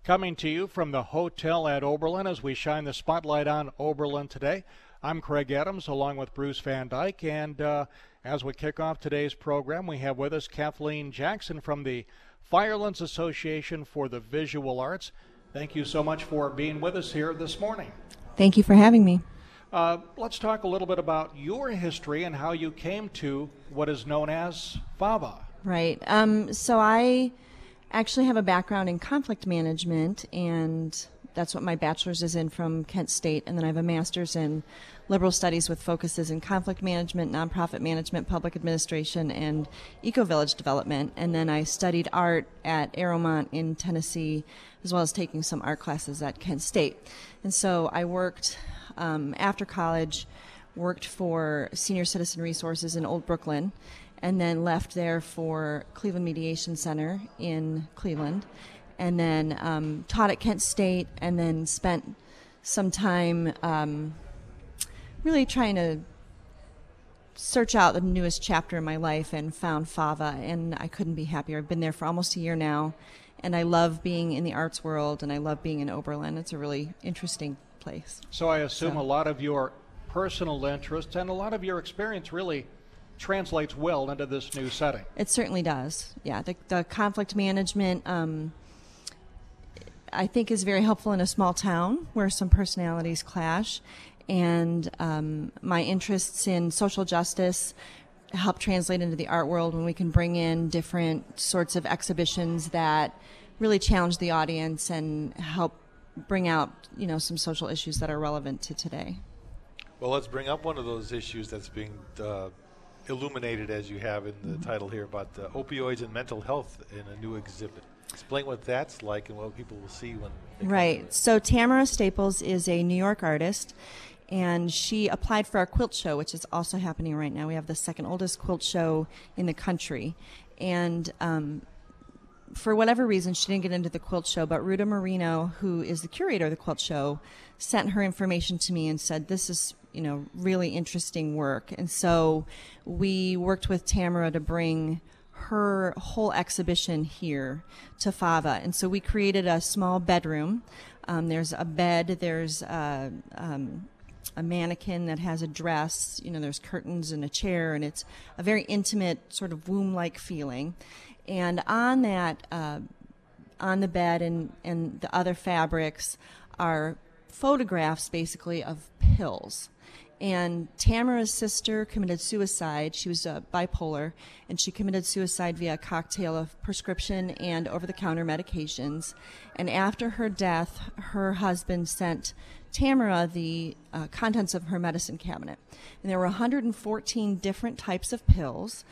Coming to you from the hotel at Oberlin as we shine the spotlight on Oberlin today. I'm Craig Adams along with Bruce Van Dyke, and as we kick off today's program, we have with us Kathleen Jackson from the Firelands Association for the Visual Arts. Thank you so much for being with us here this morning. Thank you for having me. Let's talk a little bit about your history and how you came to what is known as FAVA. Right. So I actually have a background in conflict management, and that's what my bachelor's is in from Kent State, and then I have a master's in liberal studies with focuses in conflict management, nonprofit management, public administration, and eco-village development. And then I studied art at Aeromont in Tennessee, as well as taking some art classes at Kent State. And so I worked, after college, worked for Senior Citizen Resources in Old Brooklyn, and then left there for Cleveland Mediation Center in Cleveland, and then taught at Kent State, and then spent some time really trying to search out the newest chapter in my life, and found FAVA, and I couldn't be happier. I've been there for almost a year now, and I love being in the arts world, and I love being in Oberlin. It's a really interesting place. So I assume a lot of your personal interests and a lot of your experience really translates well into this new setting. It certainly does. Yeah, the conflict management I think is very helpful in a small town where some personalities clash, and my interests in social justice help translate into the art world when we can bring in different sorts of exhibitions that really challenge the audience and help bring out, some social issues that are relevant to today. Well, let's bring up one of those issues that's being illuminated, as you have in the title here, about opioids and mental health in a new exhibit. Explain what that's like and what people will see when they Right. So Tamara Staples is a New York artist, and she applied for our quilt show, which is also happening right now. We have the second oldest quilt show in the country. And for whatever reason, she didn't get into the quilt show, but Ruta Marino, who is the curator of the quilt show, sent her information to me and said, this is really interesting work. And so we worked with Tamara to bring her whole exhibition here to FAVA. And so we created a small bedroom. There's a bed, there's a mannequin that has a dress, there's curtains and a chair, and it's a very intimate sort of womb-like feeling. And on that, on the bed and the other fabrics are photographs basically of pills. And Tamara's sister committed suicide. She was bipolar, and she committed suicide via a cocktail of prescription and over-the-counter medications. And after her death, her husband sent Tamara the contents of her medicine cabinet. And there were 114 different types of pills,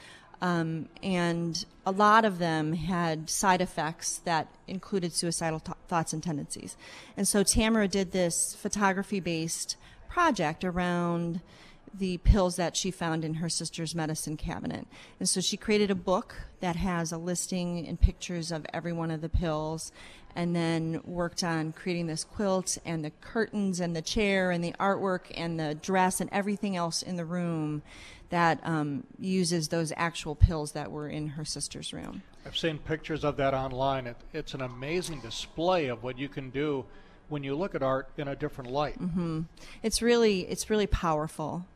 and a lot of them had side effects that included suicidal thoughts and tendencies. And so Tamara did this photography-based project around the pills that she found in her sister's medicine cabinet. And so she created a book that has a listing and pictures of every one of the pills, and then worked on creating this quilt and the curtains and the chair and the artwork and the dress and everything else in the room that uses those actual pills that were in her sister's room. I've seen pictures of that online. It's an amazing display of what you can do when you look at art in a different light. Mm-hmm. It's really powerful.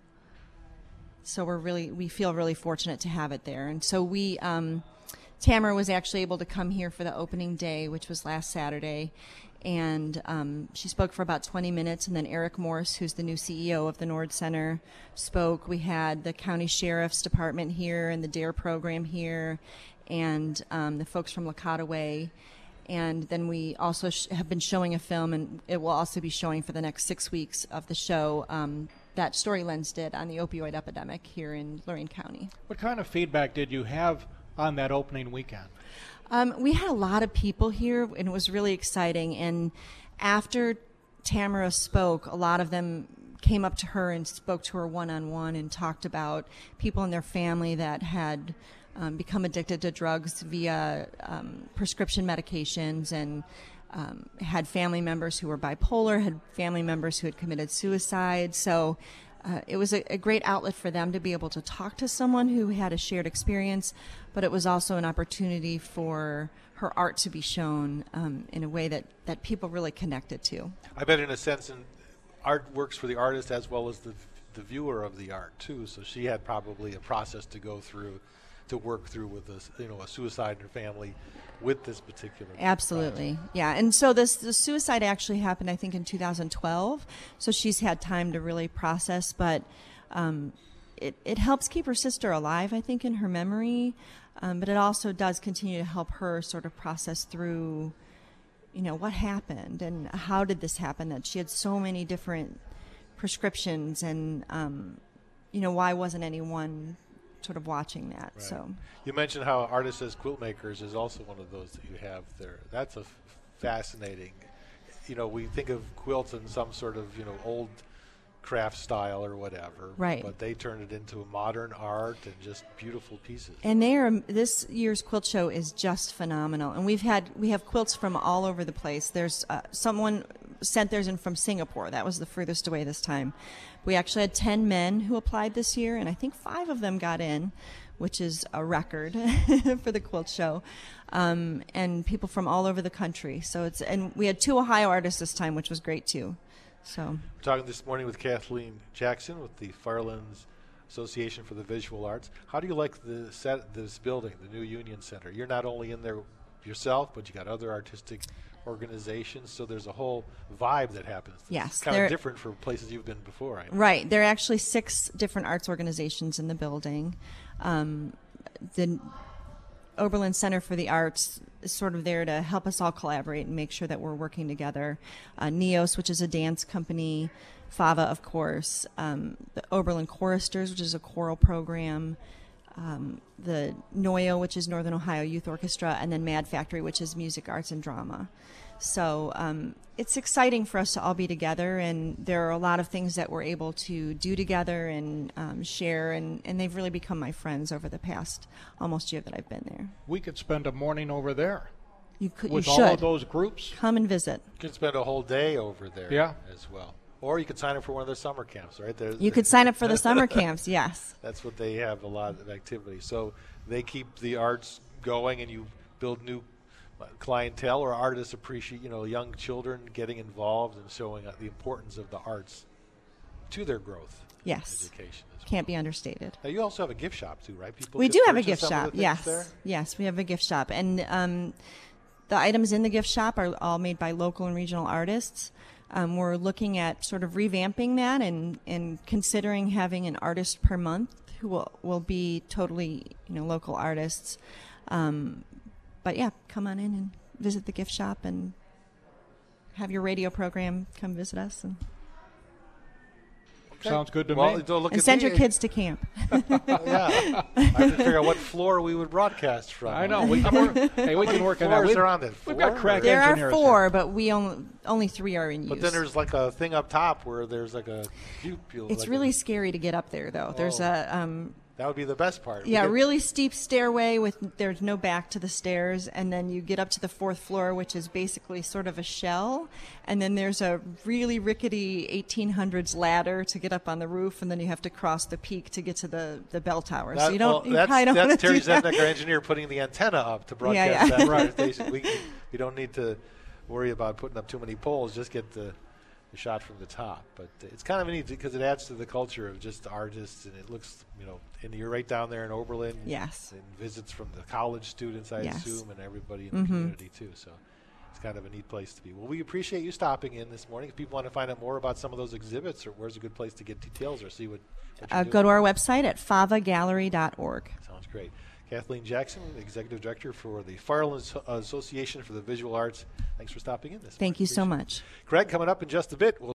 So we feel really fortunate to have it there. And so Tamara was actually able to come here for the opening day, which was last Saturday, and she spoke for about 20 minutes, and then Eric Morse, who's the new CEO of the Nord Center, spoke. We had the county sheriff's department here and the DARE program here, and the folks from Lacataway. And then we also have been showing a film, and it will also be showing for the next 6 weeks of the show that Storylens did on the opioid epidemic here in Lorain County. What kind of feedback did you have on that opening weekend? We had a lot of people here, and it was really exciting. And after Tamara spoke, a lot of them came up to her and spoke to her one-on-one and talked about people in their family that had become addicted to drugs via prescription medications, and had family members who were bipolar, had family members who had committed suicide. So it was a great outlet for them to be able to talk to someone who had a shared experience, but it was also an opportunity for her art to be shown in a way that people really connected to. I bet in a sense, art works for the artist as well as the viewer of the art too. So she had probably a process to go through, to work through with a suicide in her family, with this particular. Absolutely, project. yeah. And so the suicide actually happened, I think, in 2012. So she's had time to really process, but it helps keep her sister alive, I think, in her memory. But it also does continue to help her sort of process through, what happened and how did this happen, that she had so many different prescriptions and, why wasn't anyone sort of watching that. Right. So you mentioned how Artists as Quilt Makers is also one of those that you have there. That's a fascinating, we think of quilts in some sort of, old craft style or whatever, right? But they turned it into modern art and just beautiful pieces. And this year's quilt show is just phenomenal. And we have quilts from all over the place. There's someone sent theirs in from Singapore. That was the furthest away this time. We actually had 10 men who applied this year, and I think 5 of them got in, which is a record for the quilt show. And people from all over the country. And we had 2 Ohio artists this time, which was great too. So we're talking this morning with Kathleen Jackson with the Firelands Association for the Visual Arts. How do you like this building, the new Union Center? You're not only in there yourself, but you got other artistic organizations, so there's a whole vibe that happens. Yes, it's kind of different from places you've been before. Right. There are actually 6 different arts organizations in the building. The Oberlin Center for the Arts is sort of there to help us all collaborate and make sure that we're working together. NEOS, which is a dance company, FAVA, of course, the Oberlin Choristers, which is a choral program, the NOYO, which is Northern Ohio Youth Orchestra, and then Mad Factory, which is music, arts, and drama. So it's exciting for us to all be together, and there are a lot of things that we're able to do together and share, and they've really become my friends over the past almost year that I've been there. We could spend a morning over there. You should. All of those groups. Come and visit. You can spend a whole day over there as well. Or you could sign up for one of their summer camps, right? You could sign up for the summer camps, yes. That's what they have, a lot of activity. So they keep the arts going, and you build new clientele, or artists appreciate, young children getting involved and showing the importance of the arts to their growth. Yes. Education as well. Can't be understated. Now you also have a gift shop too, right? We do have a gift shop. Yes. Yes, we have a gift shop, and the items in the gift shop are all made by local and regional artists. We're looking at sort of revamping that and considering having an artist per month who will be totally local artists. But yeah, come on in and visit the gift shop and have your radio program come visit us. Sounds good to me. And send your kids to camp. Yeah. I have to figure out what floor we would broadcast from. I know. We can work on that. Floors are on that. We've got crack there engineers are 4, here. but we only 3 are in use. But then there's like a thing up top where there's like a It's like really scary to get up there, though. There's that would be the best part. Yeah, really steep stairway there's no back to the stairs, and then you get up to the 4th floor, which is basically sort of a shell, and then there's a really rickety 1800s ladder to get up on the roof, and then you have to cross the peak to get to the bell tower. So you don't. That's Terry Zednek, our engineer, putting the antenna up to broadcast that radio station. We don't need to worry about putting up too many poles. Just get the shot from the top. But it's kind of neat because it adds to the culture of just the artists, and it looks, and you're right down there in Oberlin. Yes. And visits from the college students, I assume, and everybody in the community too. So it's kind of a neat place to be. Well, we appreciate you stopping in this morning. If people want to find out more about some of those exhibits, or where's a good place to get details or see what you're go to our website at favagallery.org. Sounds great. Kathleen Jackson, Executive Director for the Firelands Association for the Visual Arts. Thanks for stopping in this morning. Thank you so much. Craig, coming up in just a bit. We'll